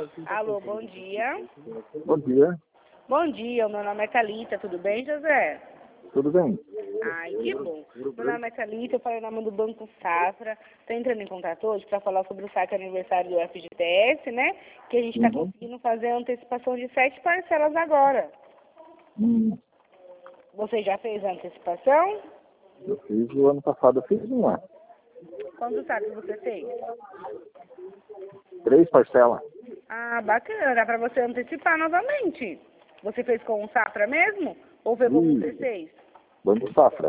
Alô, bom dia. Bom dia. Bom dia, o meu nome é Thalita, tudo bem, José? Tudo bem? Ai, que bom. Meu nome é Thalita, eu falei o nome do Banco Safra. Estou entrando em contato hoje para falar sobre o saque aniversário do FGTS, né? Que a gente está conseguindo fazer a antecipação de 7 parcelas agora. Você já fez a antecipação? Eu fiz o ano passado, eu fiz uma. Quantos saques você fez? 3 parcelas. Ah, bacana, dá para você antecipar novamente. Você fez com o Safra mesmo? Ou foi com o Isso. C6? Banco Safra.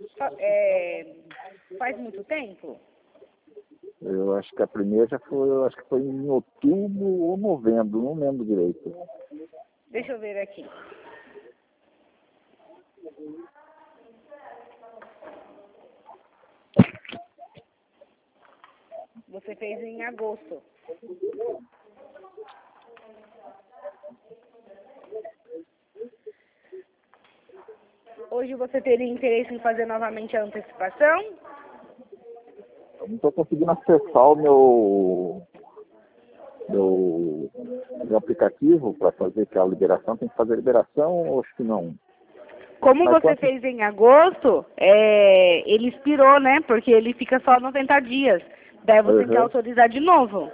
Faz muito tempo? Eu acho que a primeira já foi, eu acho que foi em outubro ou novembro, não lembro direito. Deixa eu ver aqui. Você fez em agosto. Hoje você teria interesse em fazer novamente a antecipação? Eu não estou conseguindo acessar o meu aplicativo para fazer aquela liberação. Tem que fazer a liberação ou acho que não? Como Mas você fez em agosto, ele expirou, né? Porque ele fica só 90 dias. Daí você tem que autorizar de novo.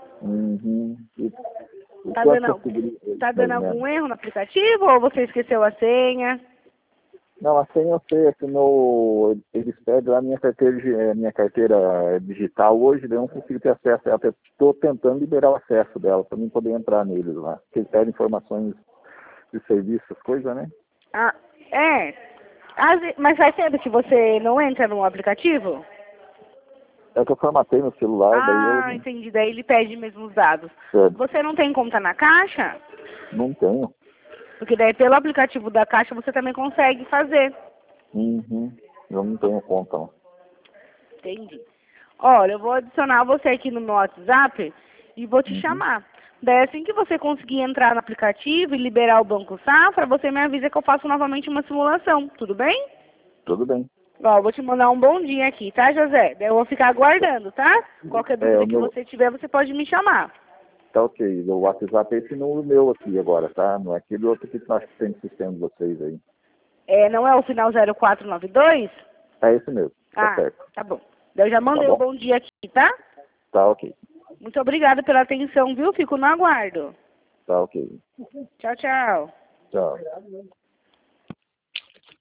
Tá dando algum erro no aplicativo ou você esqueceu a senha? Não, a senha eu sei, é que eles pedem lá minha carteira digital hoje, daí eu não consigo ter acesso a ela. Estou tentando liberar o acesso dela para mim poder entrar neles lá. Porque eles pedem informações de serviço, essas coisas, né? Ah, é. Mas faz tempo que você não entra no aplicativo? É que eu formatei meu celular, daí eu... Entendi. Daí ele pede mesmo os dados. Certo. Você não tem conta na Caixa? Não tenho. Porque daí pelo aplicativo da Caixa você também consegue fazer. Eu não tenho conta, não. Entendi. Olha, eu vou adicionar você aqui no meu WhatsApp e vou te chamar. Daí assim que você conseguir entrar no aplicativo e liberar o Banco Safra, você me avisa que eu faço novamente uma simulação. Tudo bem? Tudo bem. Ó, eu vou te mandar um bom dia aqui, tá, José? Daí eu vou ficar aguardando, tá? Qualquer dúvida que você tiver, você pode me chamar. Tá ok. O WhatsApp é esse número meu aqui agora, tá? Não é aquele outro que nós temos sistema de vocês aí. Não é o final 0492? É esse mesmo. Tá certo. Tá bom. Daí eu já mandei o bom dia aqui, tá? Tá ok. Muito obrigada pela atenção, viu? Fico no aguardo. Tá ok. Tchau, tchau. Tchau.